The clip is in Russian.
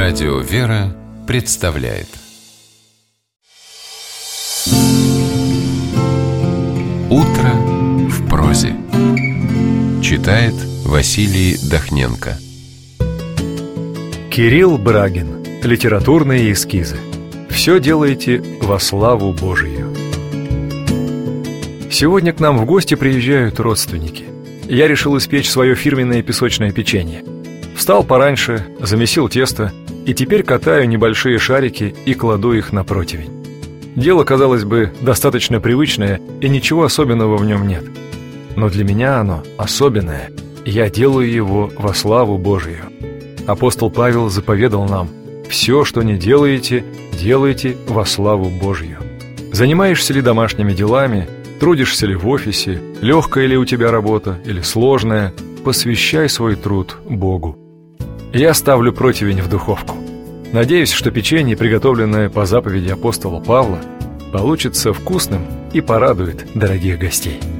Радио «Вера» представляет «Утро в прозе». Читает Василий Дахненко. Кирилл Брагин. Литературные эскизы. Все делаете во славу Божию. Сегодня к нам в гости приезжают родственники. Я решил испечь свое фирменное песочное печенье. Встал пораньше, замесил тесто, и теперь катаю небольшие шарики и кладу их на противень. Дело, казалось бы, достаточно привычное, и ничего особенного в нем нет. Но для меня оно особенное, и я делаю его во славу Божию. Апостол Павел заповедал нам: «Все, что не делаете, делайте во славу Божью». Занимаешься ли домашними делами, трудишься ли в офисе, легкая ли у тебя работа или сложная, посвящай свой труд Богу. Я ставлю противень в духовку. Надеюсь, что печенье, приготовленное по заповеди апостола Павла, получится вкусным и порадует дорогих гостей.